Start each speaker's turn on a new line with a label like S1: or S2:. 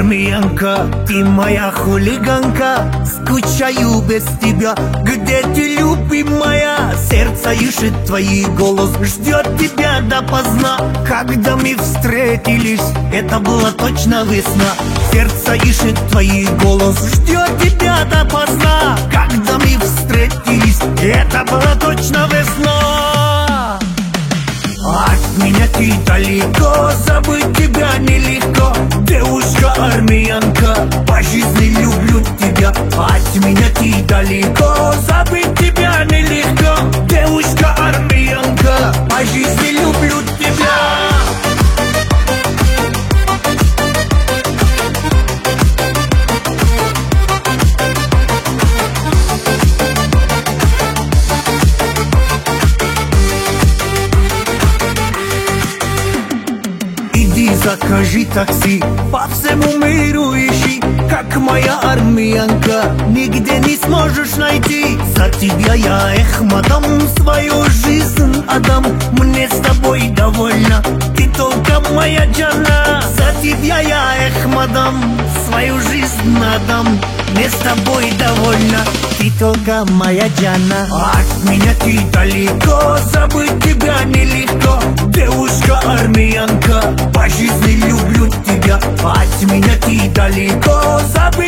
S1: армянка, ты моя хулиганка. Скучаю без тебя, где ты, любимая? Сердце ищет твой голос, ждет тебя допоздна. Когда мы встретились, это была точно весна. Сердце ищет твой голос, ждет тебя допоздна. Когда мы встретились, это была точно весна. От меня ты далеко, забыть тебя нелегко. Девушка армянка, по жизни люблю тебя. От меня ты далеко, забыть тебя нелегко. Девушка армянка, по жизни люблю тебя. Закажи такси, по всему миру ищи, как моя армянка, нигде не сможешь найти. За тебя я, мадам, свою жизнь отдам. Мне с тобой довольна, ты только моя жена. За тебя я, мадам, свою жизнь отдам. Мне с тобой довольна, ты только моя жена. От меня ты далеко, забыть тебя нелегко. Девушка армянка, по жизни люблю тебя. От меня ты далеко, забыть